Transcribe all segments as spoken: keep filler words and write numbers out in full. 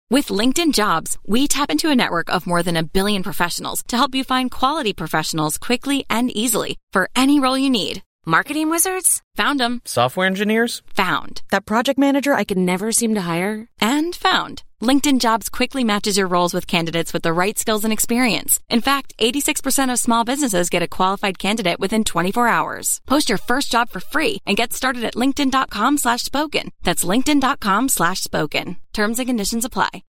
With LinkedIn Jobs, we tap into a network of more than a billion professionals to help you find quality professionals quickly and easily for any role you need. Marketing wizards? Found them. Software engineers? Found. That project manager I could never seem to hire? And found. LinkedIn Jobs quickly matches your roles with candidates with the right skills and experience. In fact, eighty-six percent of small businesses get a qualified candidate within twenty-four hours. Post your first job for free and get started at linkedin.com slash spoken. That's linkedin.com slash spoken. Terms and conditions apply.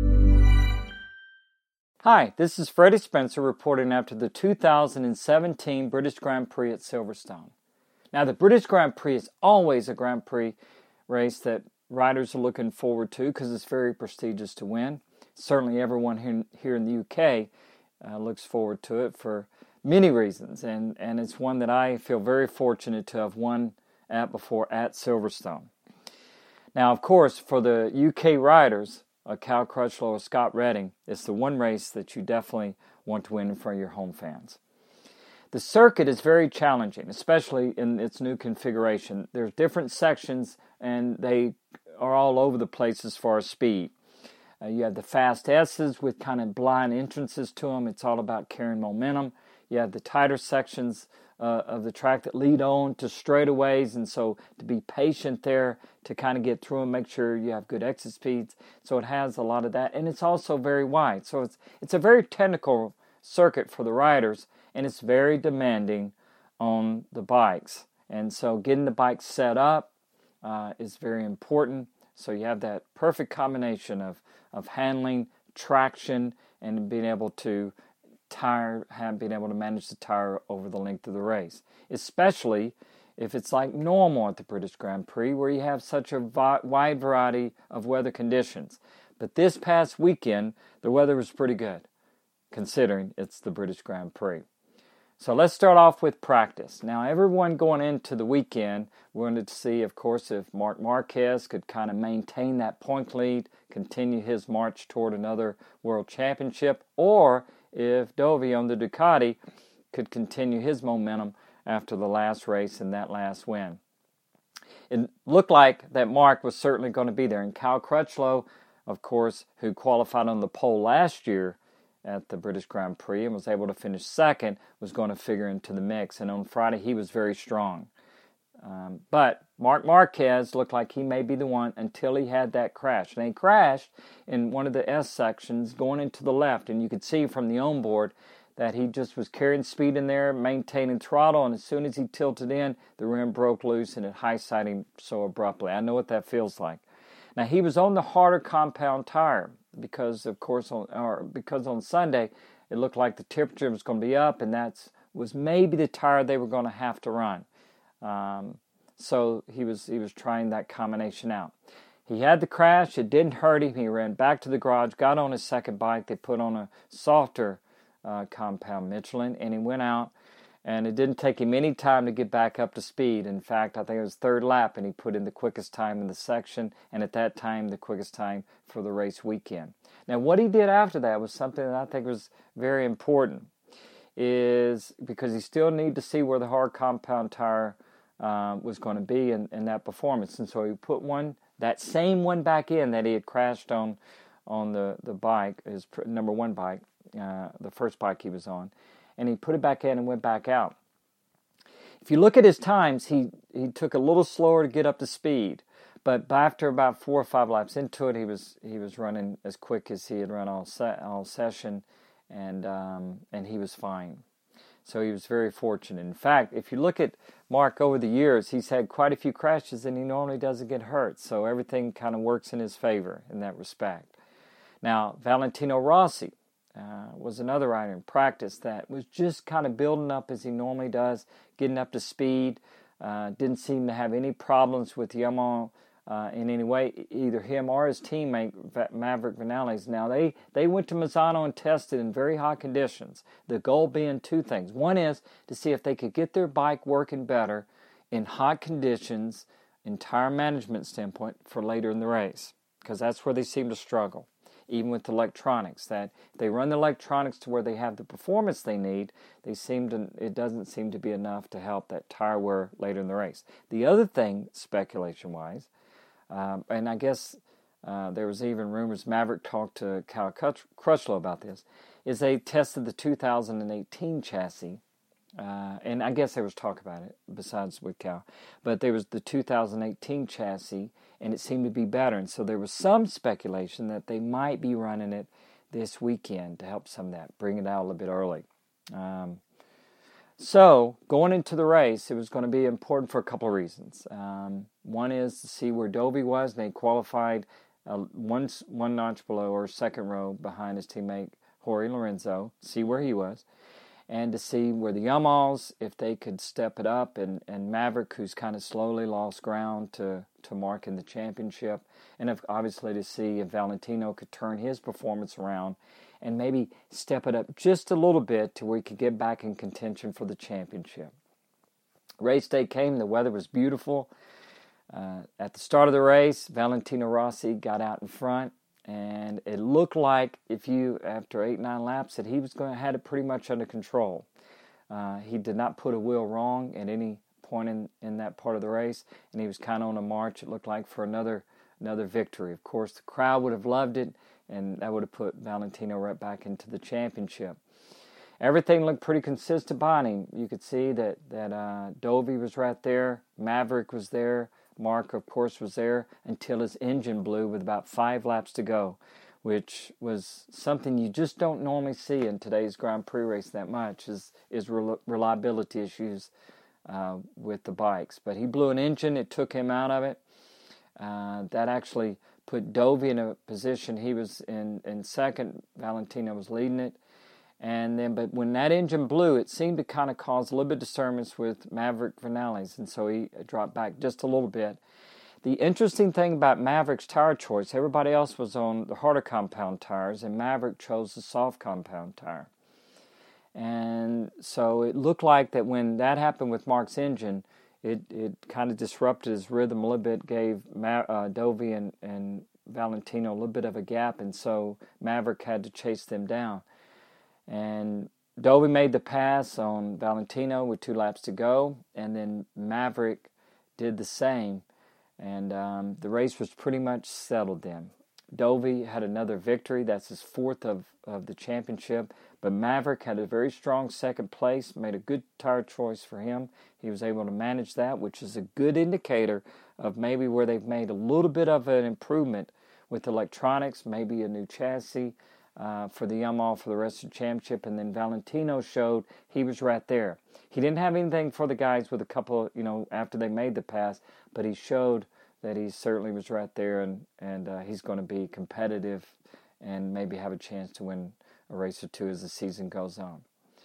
Hi, this is Freddie Spencer reporting after the two thousand seventeen British Grand Prix at Silverstone. Now, the British Grand Prix is always a Grand Prix race that riders are looking forward to because it's very prestigious to win. Certainly everyone here, here in the U K uh, looks forward to it for many reasons, and, and it's one that I feel very fortunate to have won at before at Silverstone. Now, of course, for the U K riders, uh, Cal Crutchlow or Scott Redding, it's the one race that you definitely want to win in front of your home fans. The circuit is very challenging, especially in its new configuration. There's different sections, and they are all over the place as far as speed. Uh, you have the fast S's with kind of blind entrances to them. It's all about carrying momentum. You have the tighter sections uh, of the track that lead on to straightaways, and so to be patient there to kind of get through and make sure you have good exit speeds. So it has a lot of that, and it's also very wide. So it's it's a very technical circuit for the riders, and it's very demanding on the bikes. And so getting the bike set up uh, is very important. So you have that perfect combination of, of handling, traction, and being able to tire, have, being able to manage the tire over the length of the race. Especially if it's like normal at the British Grand Prix, where you have such a vi- wide variety of weather conditions. But this past weekend, the weather was pretty good, considering it's the British Grand Prix. So let's start off with practice. Now, everyone going into the weekend wanted to see, of course, if Marc Marquez could kind of maintain that point lead, continue his march toward another world championship, or if Dovi on the Ducati could continue his momentum after the last race and that last win. It looked like that Marc was certainly going to be there. And Cal Crutchlow, of course, who qualified on the pole last year at the British Grand Prix and was able to finish second, was going to figure into the mix. And on Friday, he was very strong. Um, but Marc Marquez looked like he may be the one until he had that crash. And he crashed in one of the S sections going into the left. And you could see from the onboard that he just was carrying speed in there, maintaining throttle. And as soon as he tilted in, the rim broke loose and it high-sided him so abruptly. I know what that feels like. Now, he was on the harder compound tire, because of course on or because on Sunday it looked like the temperature was going to be up, and that was maybe the tire they were going to have to run. Um, so he was he was trying that combination out. He had the crash. It didn't hurt him. He ran back to the garage, got on his second bike. They put on a softer uh, compound Michelin, and he went out. And it didn't take him any time to get back up to speed. In fact, I think it was third lap, and he put in the quickest time in the section, and at that time, the quickest time for the race weekend. Now, what he did after that was something that I think was very important, is because he still needed to see where the hard compound tire uh, was going to be in, in that performance. And so he put one, that same one back in that he had crashed on on the, the bike, his number one bike, uh, the first bike he was on, and he put it back in and went back out. If you look at his times, he, he took a little slower to get up to speed, but after about four or five laps into it, he was he was running as quick as he had run all se- all session, and um, and he was fine. So he was very fortunate. In fact, if you look at Marc over the years, he's had quite a few crashes, and he normally doesn't get hurt. So everything kind of works in his favor in that respect. Now, Valentino Rossi Uh, was another rider in practice that was just kind of building up as he normally does, getting up to speed. Uh, didn't seem to have any problems with Yamaha uh, in any way, either him or his teammate, Maverick Vinales. Now, they, they went to Misano and tested in very hot conditions, the goal being two things. One is to see if they could get their bike working better in hot conditions, in tire management standpoint, for later in the race, because that's where they seem to struggle. Even with electronics, that if they run the electronics to where they have the performance they need, they seem to it doesn't seem to be enough to help that tire wear later in the race. The other thing, speculation-wise, um, and I guess uh, there was even rumors, Maverick talked to Cal Crutchlow about this, is they tested the two thousand eighteen chassis, uh, and I guess there was talk about it besides with Cal, but there was the two thousand eighteen chassis, and it seemed to be better, and so there was some speculation that they might be running it this weekend to help some of that, bring it out a little bit early. Um, so, going into the race, it was going to be important for a couple of reasons. Um, one is to see where Dovey was, and they qualified uh, one, one notch below, or second row behind his teammate Jorge Lorenzo, see where he was, and to see where the Yamahs, if they could step it up, and, and Maverick, who's kind of slowly lost ground to, to Mark in the championship, and if, obviously to see if Valentino could turn his performance around and maybe step it up just a little bit to where he could get back in contention for the championship. Race day came, the weather was beautiful. Uh, at the start of the race, Valentino Rossi got out in front, and it looked like if you, after eight, nine laps, that he was going to have it pretty much under control. Uh, he did not put a wheel wrong at any point in, in that part of the race, and he was kind of on a march, it looked like, for another another victory. Of course, the crowd would have loved it, and that would have put Valentino right back into the championship. Everything looked pretty consistent behind him. You could see that, that uh, Dovey was right there, Maverick was there, Mark, of course, was there until his engine blew with about five laps to go, which was something you just don't normally see in today's Grand Prix race that much, is, is reliability issues uh, with the bikes. But he blew an engine, it took him out of it. Uh, that actually put Dovey in a position. He was in, in second, Valentino was leading it. And then, but when that engine blew, it seemed to kind of cause a little bit of disturbance with Maverick Vinales, and so he dropped back just a little bit. The interesting thing about Maverick's tire choice, everybody else was on the harder compound tires, and Maverick chose the soft compound tire. And so it looked like that when that happened with Mark's engine, it, it kind of disrupted his rhythm a little bit, gave Ma- uh, Dovey and, and Valentino a little bit of a gap, and so Maverick had to chase them down. And Dovey made the pass on Valentino with two laps to go, and then Maverick did the same, and um, the race was pretty much settled then. Dovey had another victory. That's his fourth of, of the championship, but Maverick had a very strong second place, made a good tire choice for him. He was able to manage that, which is a good indicator of maybe where they've made a little bit of an improvement with electronics, maybe a new chassis, Uh, for the Yamaha for the rest of the championship, and then Valentino showed he was right there. He didn't have anything for the guys with a couple, you know, after they made the pass, but he showed that he certainly was right there, and, and uh, he's going to be competitive and maybe have a chance to win a race or two as the season goes on.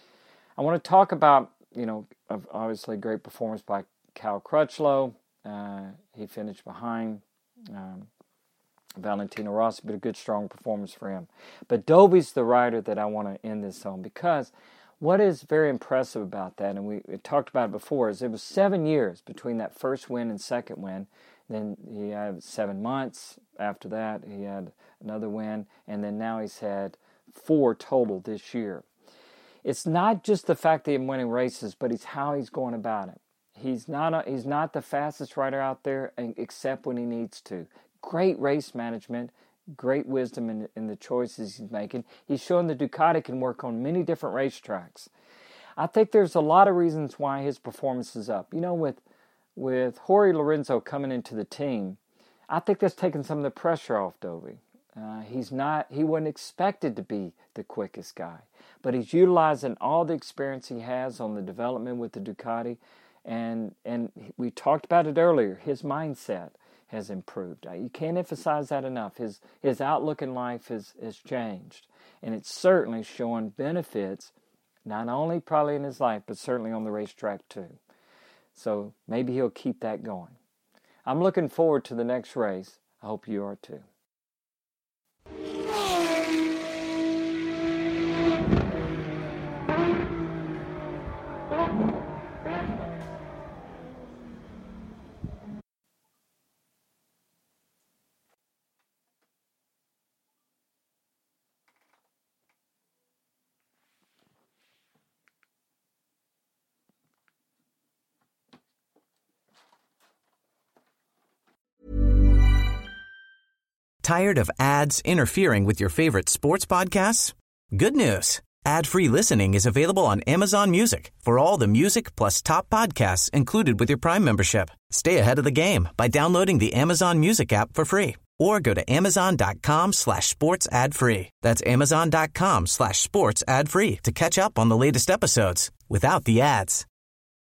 I want to talk about, you know, obviously great performance by Cal Crutchlow. Uh, he finished behind um, Valentino Rossi, but a good, strong performance for him. But Dovey's the rider that I want to end this on, because what is very impressive about that, and we, we talked about it before, is it was seven years between that first win and second win. Then he had seven months after that. He had another win, and then now he's had four total this year. It's not just the fact that he's winning races, but it's how he's going about it. He's not a, he's not the fastest rider out there, except when he needs to. Great race management, great wisdom in, in the choices he's making. He's shown the Ducati can work on many different racetracks. I think there's a lot of reasons why his performance is up. You know, with with Jorge Lorenzo coming into the team, I think that's taken some of the pressure off Dovey. Uh, he's not, he wasn't expected to be the quickest guy, but he's utilizing all the experience he has on the development with the Ducati, and and we talked about it earlier. His mindset has improved. You can't emphasize that enough. His his outlook in life has, has changed. And it's certainly showing benefits, not only probably in his life, but certainly on the racetrack too. So maybe he'll keep that going. I'm looking forward to the next race. I hope you are too. Tired of ads interfering with your favorite sports podcasts? Good news. Ad-free listening is available on Amazon Music for all the music plus top podcasts included with your Prime membership. Stay ahead of the game by downloading the Amazon Music app for free or go to amazon.com slash sports ad free. That's amazon.com slash sports ad free to catch up on the latest episodes without the ads.